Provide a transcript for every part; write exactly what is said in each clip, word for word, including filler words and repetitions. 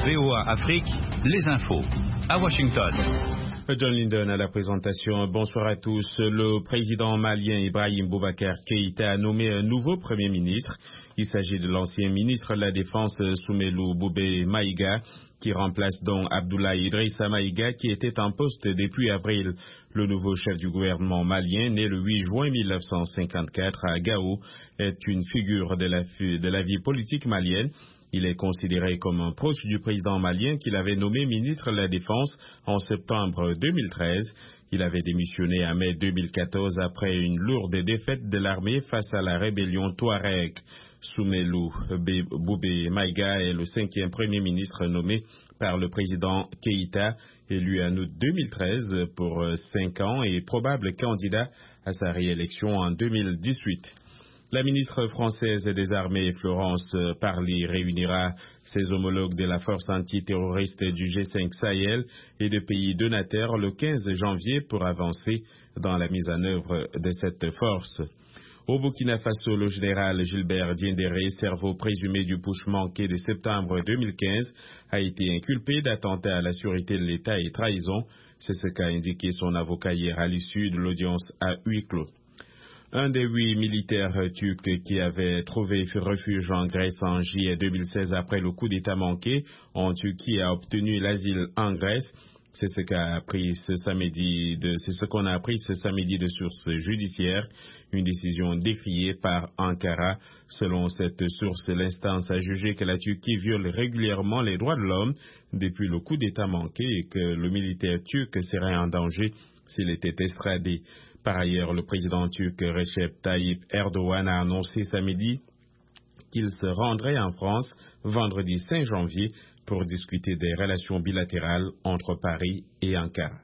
V O A Afrique, les infos. À Washington. John Linden à la présentation. Bonsoir à tous. Le président malien Ibrahim Boubacar Keïta a nommé un nouveau premier ministre. Il s'agit de l'ancien ministre de la Défense Soumelou Boubé Maïga, qui remplace donc Abdoulaye Idrissa Maïga, qui était en poste depuis avril. Le nouveau chef du gouvernement malien, né le huit juin mille neuf cent cinquante-quatre à Gao, est une figure de la, de la vie politique malienne. Il est considéré comme un proche du président malien qu'il avait nommé ministre de la Défense en septembre deux mille treize. Il avait démissionné en mai deux mille quatorze après une lourde défaite de l'armée face à la rébellion Touareg. Soumelou Boubé Maïga est le cinquième premier ministre nommé par le président Keïta, élu en août deux mille treize pour cinq ans et probable candidat à sa réélection en deux mille dix-huit. La ministre française des Armées, Florence Parly, réunira ses homologues de la force antiterroriste du G cinq Sahel et de pays donataires le quinze janvier pour avancer dans la mise en œuvre de cette force. Au Burkina Faso, le général Gilbert Diendéré, cerveau présumé du putsch manqué de septembre deux mille quinze, a été inculpé d'attentat à la sûreté de l'État et trahison. C'est ce qu'a indiqué son avocat hier à l'issue de l'audience à huis clos. Un des huit militaires turcs qui avaient trouvé refuge en Grèce en juillet deux mille seize après le coup d'État manqué en Turquie a obtenu l'asile en Grèce. C'est ce qu'a appris ce samedi de, c'est ce qu'on a appris ce samedi de sources judiciaires. Une décision décriée par Ankara. Selon cette source, l'instance a jugé que la Turquie viole régulièrement les droits de l'homme depuis le coup d'État manqué et que le militaire turc serait en danger s'il était extradé. Par ailleurs, le président turc Recep Tayyip Erdogan a annoncé samedi qu'il se rendrait en France vendredi cinq janvier pour discuter des relations bilatérales entre Paris et Ankara.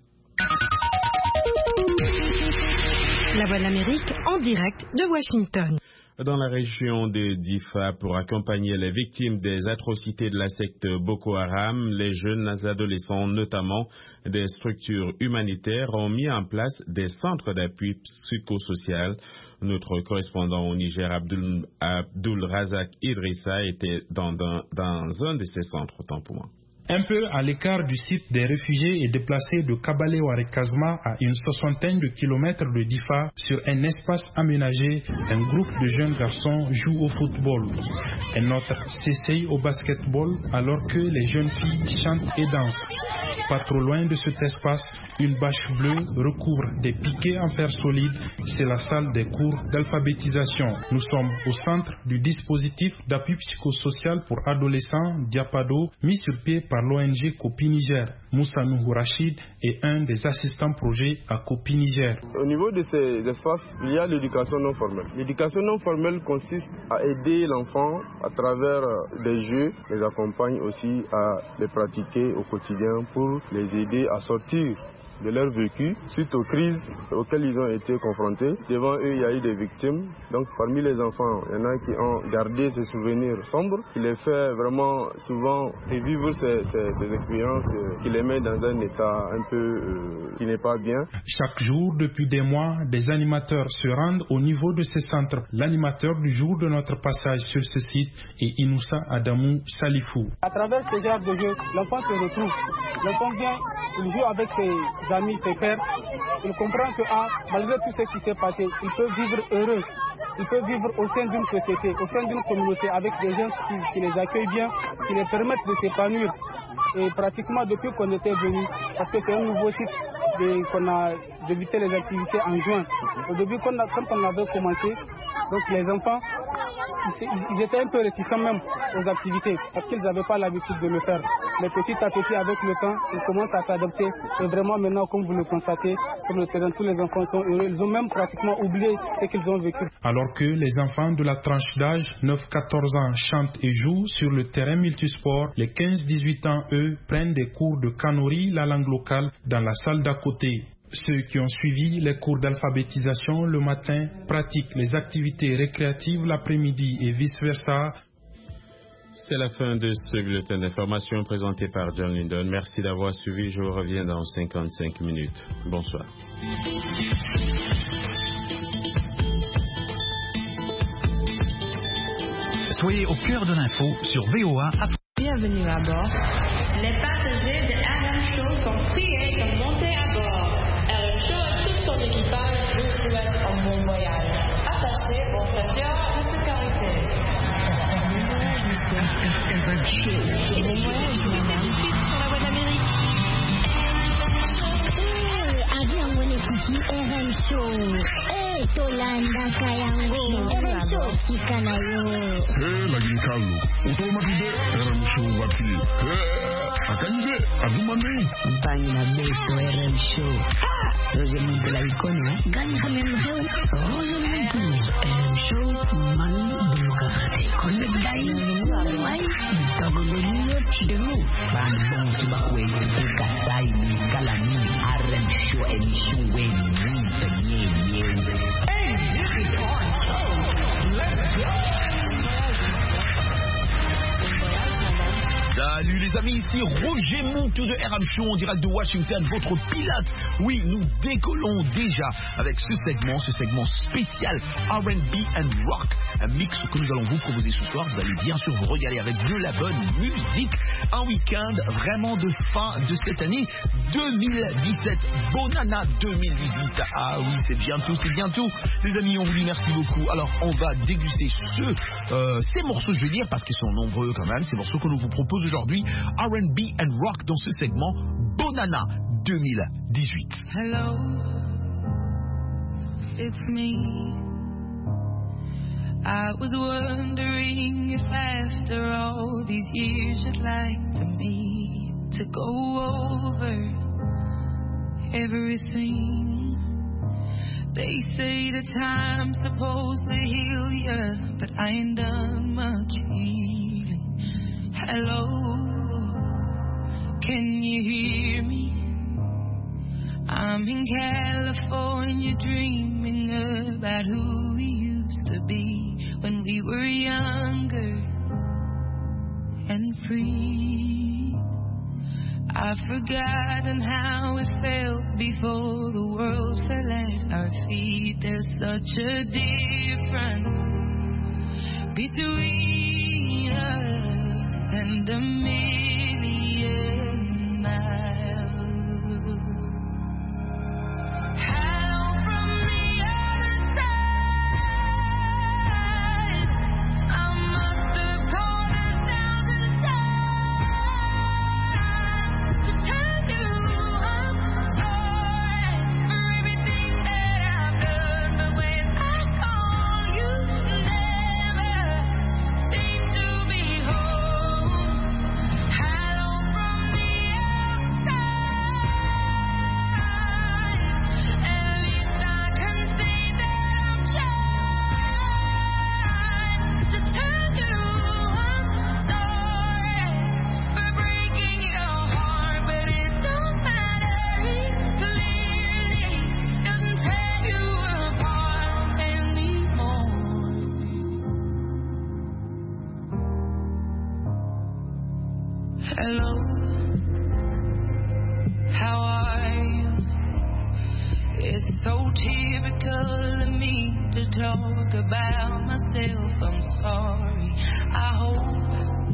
La Voix de l'Amérique en direct de Washington. Dans la région de Difa, pour accompagner les victimes des atrocités de la secte Boko Haram, les jeunes adolescents, notamment des structures humanitaires, ont mis en place des centres d'appui psychosocial. Notre correspondant au Niger, Abdul, Abdul Razak Idrissa, était dans, dans, dans un de ces centres, autant pour moi. Un peu à l'écart du site des réfugiés et déplacés de Kabale-Waré-Kazma à une soixantaine de kilomètres de Difa, sur un espace aménagé, un groupe de jeunes garçons joue au football. Un autre s'essaye au basketball alors que les jeunes filles chantent et dansent. Pas trop loin de cet espace, une bâche bleue recouvre des piquets en fer solide. C'est la salle des cours d'alphabétisation. Nous sommes au centre du dispositif d'appui psychosocial pour adolescents Diapado, mis sur pied par l'O N G Copi Niger. Moussa Nouhou Rachid est un des assistants projet à Copi Niger. Au niveau de ces espaces, il y a l'éducation non formelle. L'éducation non formelle consiste à aider l'enfant à travers des jeux, les accompagne aussi à les pratiquer au quotidien pour les aider à sortir de leur vécu suite aux crises auxquelles ils ont été confrontés. Devant eux, il y a eu des victimes. Donc parmi les enfants, il y en a qui ont gardé ces souvenirs sombres, qui les fait vraiment souvent revivre ces, ces, ces expériences, euh, qui les met dans un état un peu euh, qui n'est pas bien. Chaque jour, depuis des mois, des animateurs se rendent au niveau de ces centres. L'animateur du jour de notre passage sur ce site est Inoussa Adamou Salifou. À travers ce genre de jeu, l'enfant se retrouve. L'enfant vient, il joue avec ses amis, ses pères, il comprend que ah, malgré tout ce qui s'est passé, il peut vivre heureux, il peut vivre au sein d'une société, au sein d'une communauté, avec des gens qui, qui les accueillent bien, qui les permettent de s'épanouir. Et pratiquement depuis qu'on était venu, parce que c'est un nouveau site de, qu'on a débuté les activités en juin. Au début, quand on, a, quand on avait commencé, donc les enfants, ils, ils étaient un peu réticents même aux activités, parce qu'ils n'avaient pas l'habitude de le faire. Mais petit à petit, avec le temps, ils commencent à s'adapter. Et vraiment maintenant, comme vous le constatez, sur le terrain, tous les enfants sont heureux. Ils ont même pratiquement oublié ce qu'ils ont vécu. Alors que les enfants de la tranche d'âge neuf à quatorze ans chantent et jouent sur le terrain multisport, les quinze à dix-huit ans, eux, prennent des cours de kanuri, la langue locale, dans la salle d'à côté. Ceux qui ont suivi les cours d'alphabétisation le matin pratiquent les activités récréatives l'après-midi et vice-versa. C'est la fin de ce bulletin d'information présenté par John Linden. Merci d'avoir suivi. Je vous reviens dans cinquante-cinq minutes. Bonsoir. Soyez au cœur de l'info sur V O A Afrique. Bienvenue à bord. Les passagers de R M Show sont priés de monter à bord. R M Show et tout son équipage vous souhaitent un bon voyage. Attachez vos ceintures de sécurité. R M Show. Et bon voyage, madame. Tout de suite sur la voie d'Amérique. Avion Monekiti R M Show. Eh, Tolanda Kayango. R M Show. Ikanayo. Eh, lagi kalu. Otomati de R M Show wati. Eh, akanje, adumane. Mpangi na beto R M Show. Roger Muntu la ikona. Gani kame mheo. Roger Muntu. R M Show. Manu bulukakate. Konde dai. Mai. Tago deniyo chidemu. Bani bongo subakwe. Kuka sai ni kalani. R M Show emission weni. Winsa nye nye. Hey, this is our show. Let's go. Salut les amis, ici Roger Montou de R M Show en direct de Washington, votre pilote. Oui, nous décollons déjà avec ce segment, ce segment spécial R and B and rock. Un mix que nous allons vous proposer ce soir. Vous allez bien sûr vous régaler avec de la bonne musique. Un week-end vraiment de fin de cette année deux mille dix-sept. Bonana deux mille dix-huit. Ah oui, c'est bientôt, c'est bientôt. Les amis, on vous dit merci beaucoup. Alors, on va déguster ce, euh, ces morceaux, je vais dire, parce qu'ils sont nombreux quand même, ces morceaux que nous vous proposons aujourd'hui, R and B and rock dans ce segment Bonana deux mille dix-huit. Hello, it's me. I was wondering if after all these years you'd like to meet to go over everything. They say the time's supposed to heal ya, but I ain't done much healing. Hello, can you hear me? I'm in California dreaming about who we used to be when we were younger and free. I've forgotten how it felt before the world fell at our feet. There's such a difference between us and a million miles. Hello from the other side. I must have called a thousand times to tell you I'm sorry for everything that I've done. But when I call, you never seem to be home. Hello from the outside. At least I can say that I'm trying to tell you I'm sorry for breaking your heart, but it don't matter. It clearly doesn't tear you apart anymore. Hello, how are you? It's so typical of me to talk about myself. I'm sorry. I hope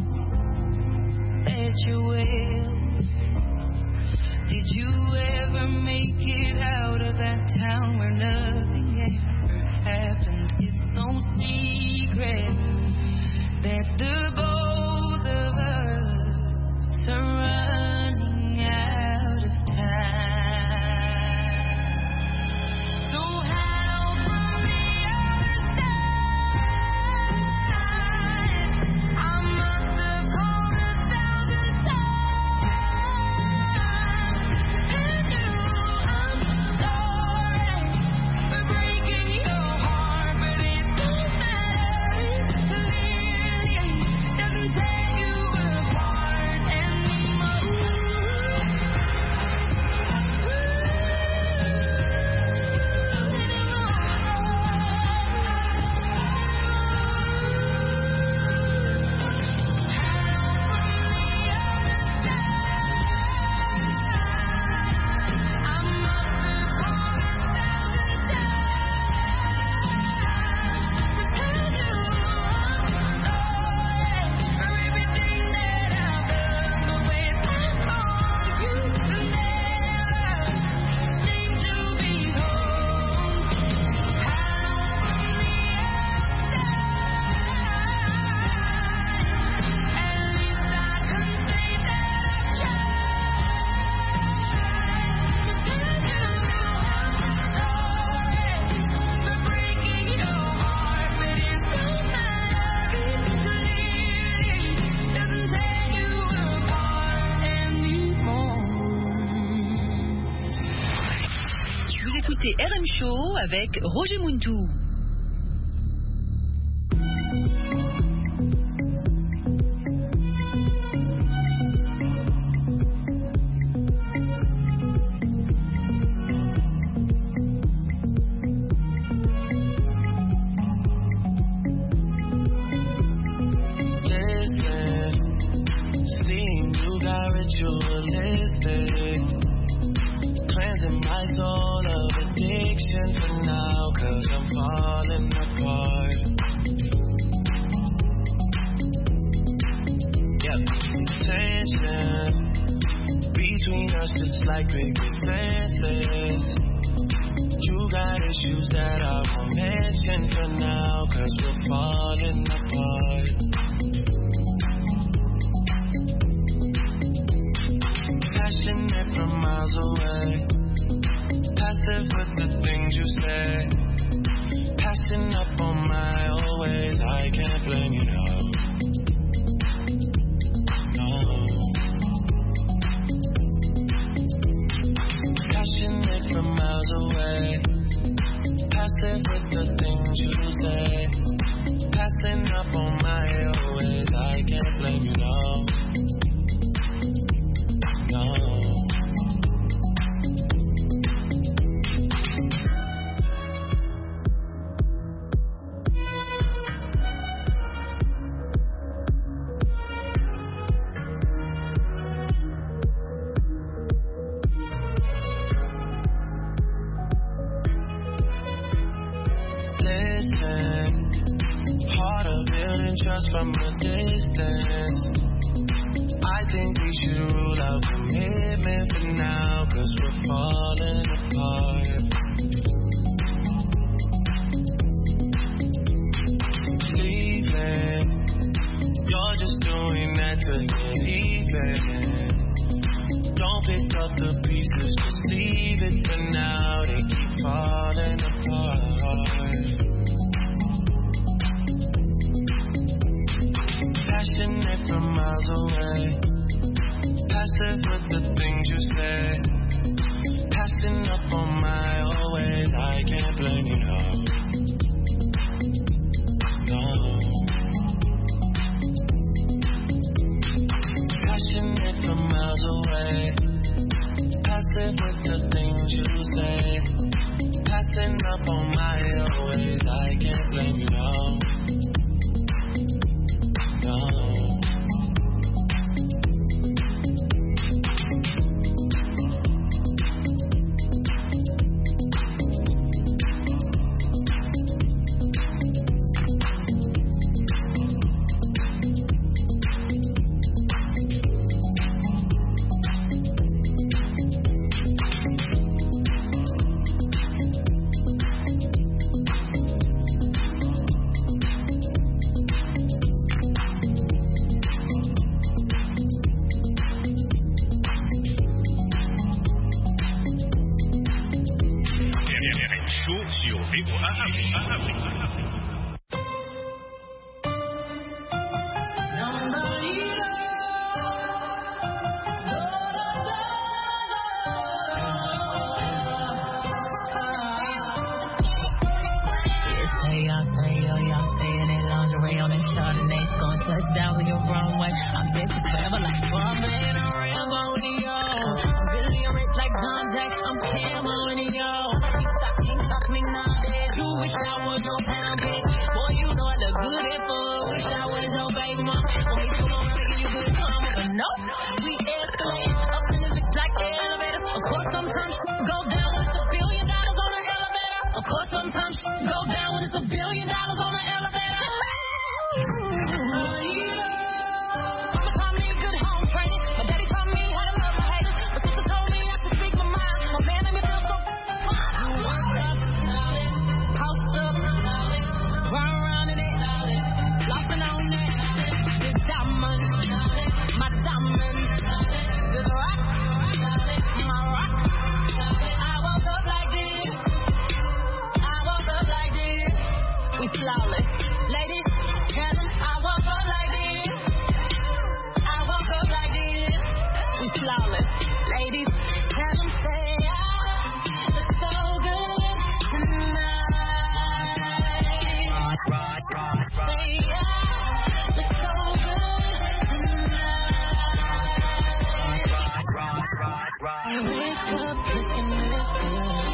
that you're well. Did you ever make it out of that town where nothing ever happened? It's no secret that the both of us are running out of time. So hello from the other side. I must have called a thousand times to tell you I'm sorry for breaking your heart, but it don't matter. It clearly écoutez R M Show avec Roger Muntou. Cleansing my soul of addiction for now, 'cause I'm falling apart. Yep, tension between us just like big fences. You got issues that I won't mention for now, 'cause we're falling apart. Passionate from miles away, passive with the things you say, passing up on my old ways. I can't blame you, no, no. Passionate from miles away, passive with the things you say, passing up on my old ways. I can't blame you, no. Trust from a distance. I think we should rule out commitment for now, 'cause we're falling apart. Leaving, you're just doing that to get even. Don't pick up the pieces, just leave it for now. They keep falling apart. Passionate from miles away, passive with the things you say, passing up on my old ways. I can't blame you, no, no. Passionate from miles away, passive with the things you say, passing up on my old ways. I can't blame you, no. I'm Cam on it, yo. King stop, king stop me nowadays. You wish I was your I wake up looking real good.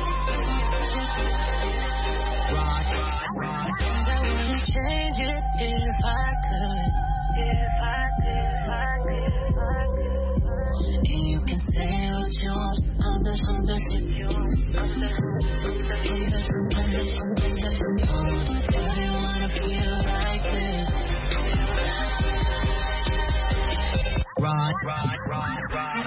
Rod, Rod, and I wouldn't change it if I could. If I could, if I could, if I could. And you can say what you want. I'm the, I'm the shit you want. I'm the, I'm the, I'm the, I'm the, I'm the, I'm the. I don't wanna feel like this. Rod, Rod, Rod, Rod.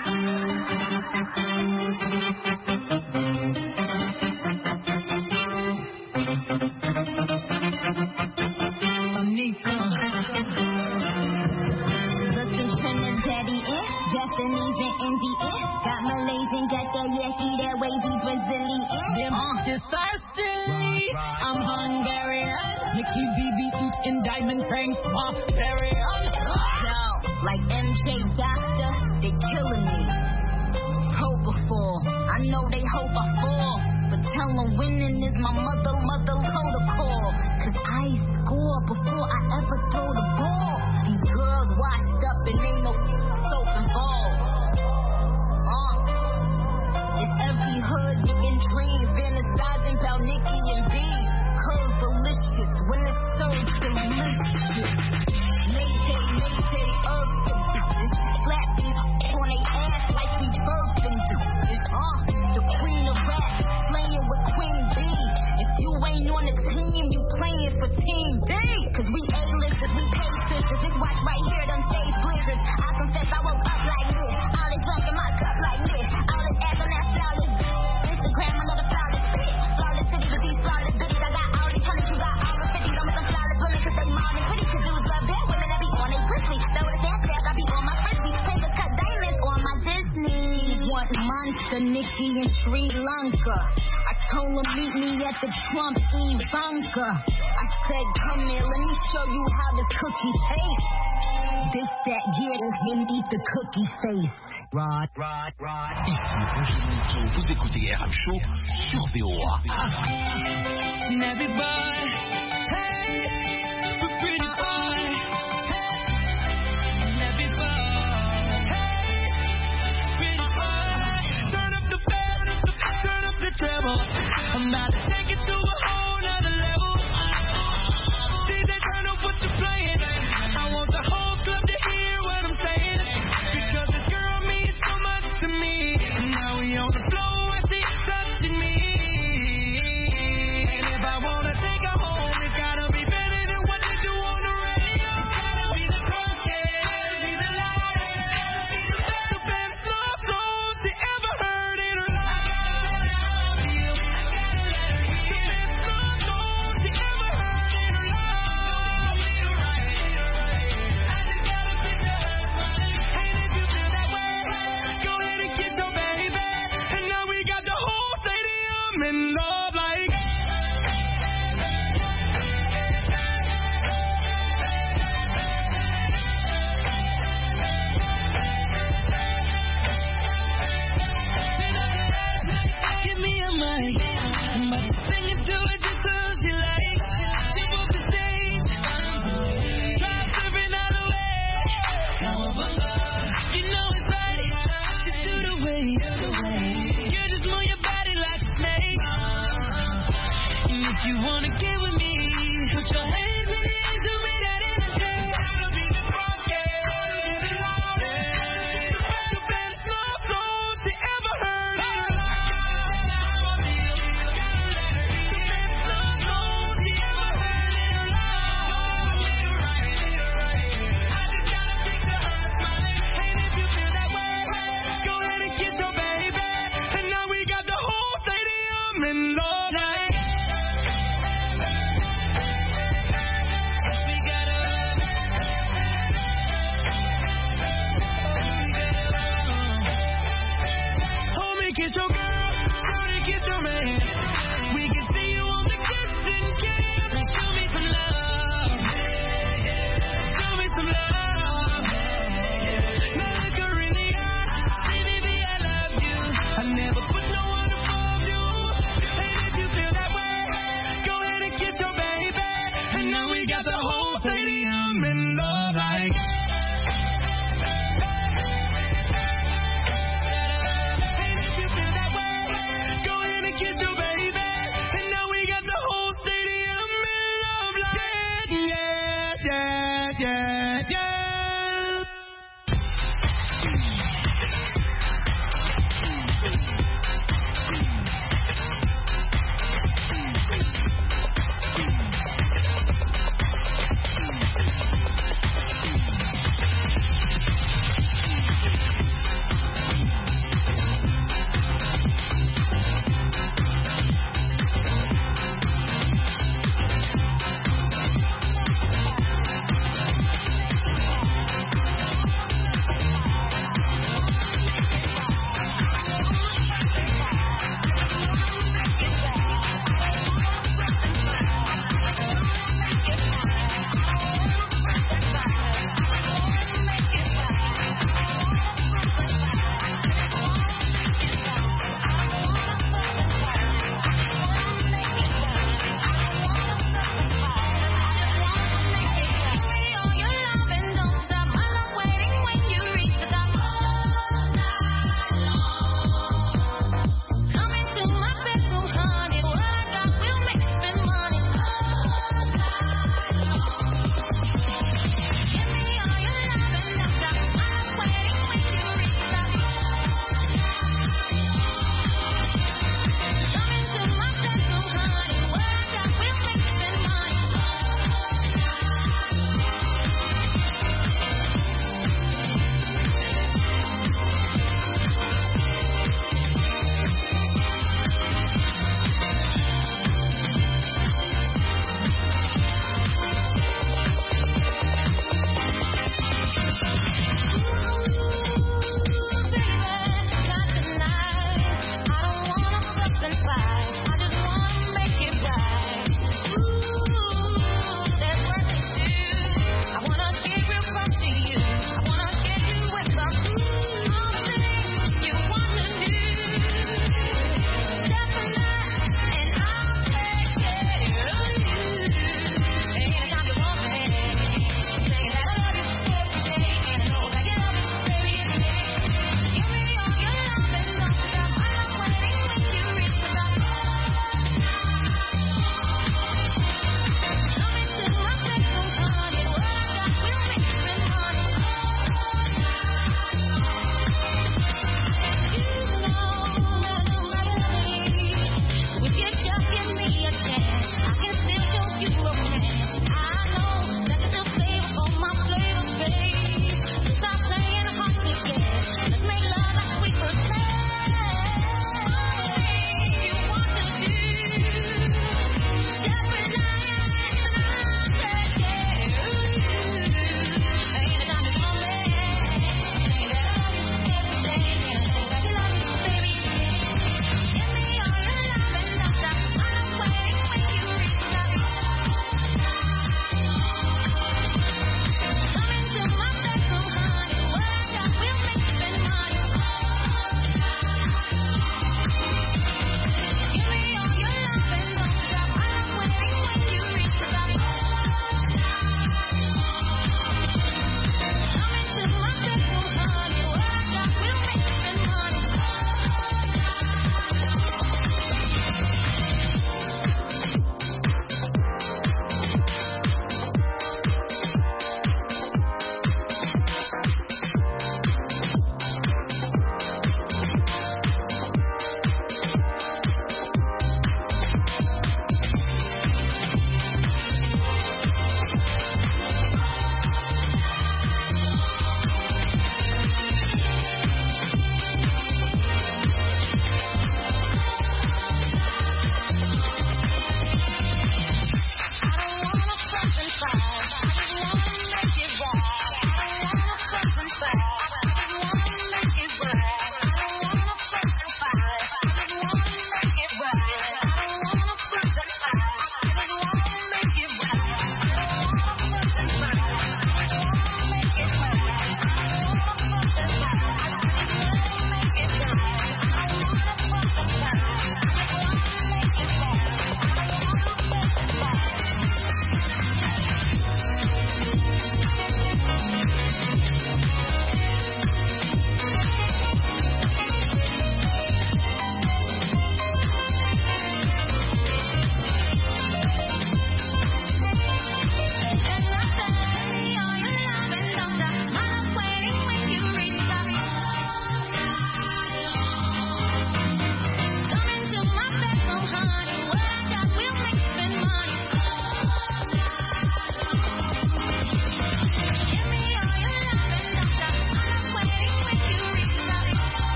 Looking Trinidadian, Japanese and Indian. Got Malaysian, got that Yaki, that wavy Brazilian. Uh. Thirsty, I'm Hungarian. Nikki B B eating diamond rings, barbarian. Down like M J Doctor, they killing me. Propofol, I know they hope I fall, but tell them winning is my mother, mother protocol. Cause I score before I ever throw the ball. These girls washed up and ain't no soap involved. Uh, it's every hood nigga dream, fantasizing about Nicki and B. Curve delicious when it's served delicious. Mayday, mayday, earth the bitches. Slap these on they ass like we birthing bitches. Uh, the queen of rap, playing with Queen B. If you ain't on the team, you playing for Team B. Cause we A-listers, we pay sisters. This watch right here, them face blizzards. I confess I woke up like this. All this drunk in my cup like this. All this ass on that flawless. Instagram, another flawless bitch. Flawless city with these flawless bitches. I got all these hundreds, you got all the fifties. I'm with some flawless women cause they modern pretty. Cause dudes love their women that be on they crispy. Throw the dance back, I be on my frisbee. Finger cut diamonds on my Disney. Want Monster, Nicki and Sri Lanka. I told him meet me at the Trump Ivanka. I said come here, let me show you how this cookie tastes. This that year is gonna eat the cookie face. Rod, Rod, Rod. Ici Roger Monteau, vous écoutez R M Show sur V O A. Nappy boy, hey, we're pretty boy.